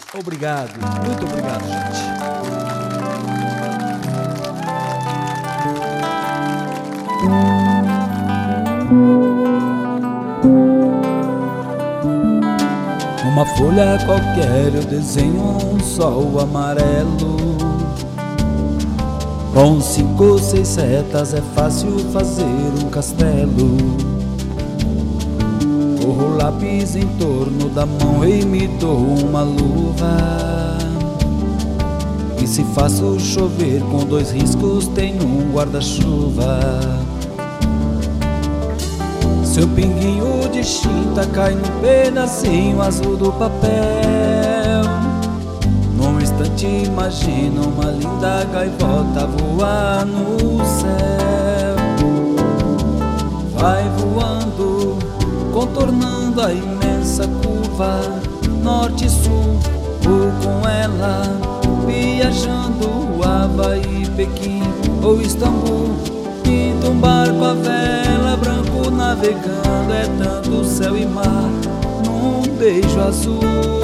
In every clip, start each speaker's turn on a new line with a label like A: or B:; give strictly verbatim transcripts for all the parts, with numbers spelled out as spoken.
A: Obrigado, muito obrigado, gente. Numa folha qualquer eu desenho um sol amarelo. Com cinco ou seis setas é fácil fazer um castelo. Corro lápis em torno da mão e me dou uma luva. E se faço chover com dois riscos tenho um guarda-chuva. Seu pinguinho de tinta cai no pedacinho azul do papel. Num instante imagino uma linda gaivota voar no céu. Vai voando, contornando a imensa curva norte-sul, ou com ela viajando Havaí, Pequim ou Istambul. Pinta um barco a vela, branco navegando, é tanto céu e mar num beijo azul.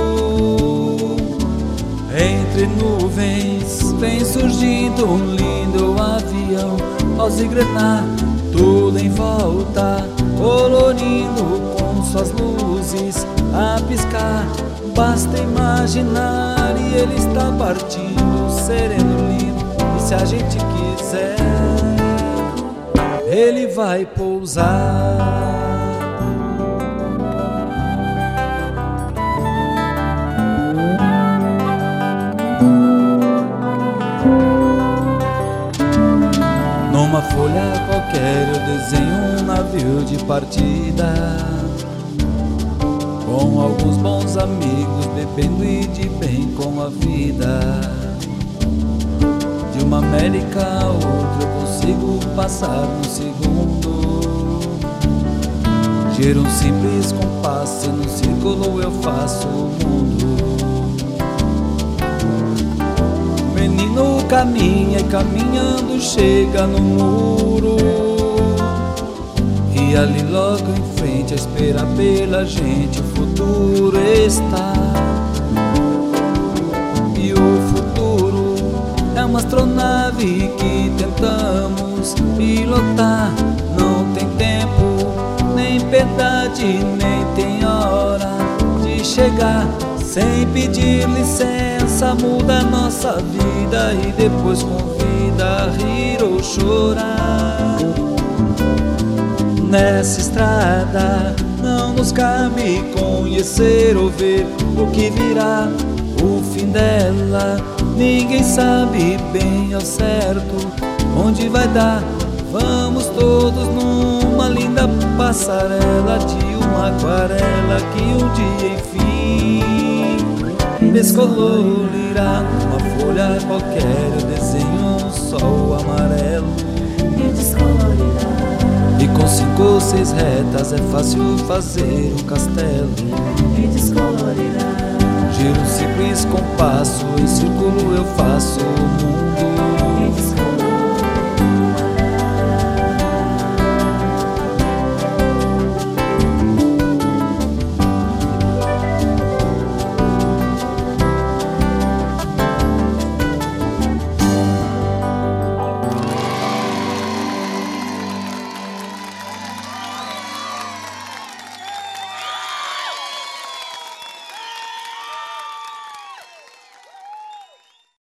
A: Entre nuvens vem surgindo um lindo avião, rosa e grená, tudo em volta, colorindo com suas luzes a piscar. Basta imaginar e ele está partindo, sereno, lindo. E se a gente quiser, ele vai pousar. Numa folha qualquer eu desenho um navio de partida, com alguns bons amigos, bebendo e de bem com a vida. De uma América a outra eu consigo passar no segundo. Giro um simples compasso, no círculo eu faço o mundo. O menino caminha e caminhando chega no muro. E ali logo em frente a esperar pela gente o futuro está. E o futuro é uma astronave que tentamos pilotar. Não tem tempo, nem piedade, nem tem hora de chegar. Sem pedir licença muda nossa vida e depois convida a rir ou chorar. Nessa estrada não nos cabe conhecer ou ver o que virá. O fim dela ninguém sabe bem ao certo onde vai dar. Vamos todos numa linda passarela de uma aquarela que um dia enfim descolorirá. Numa folha qualquer eu desenho um sol amarelo
B: e descolorirá.
A: E com cinco ou seis retas é fácil fazer um castelo
B: e descolorirá.
A: Giro um simples compasso, em círculo eu faço o mundo.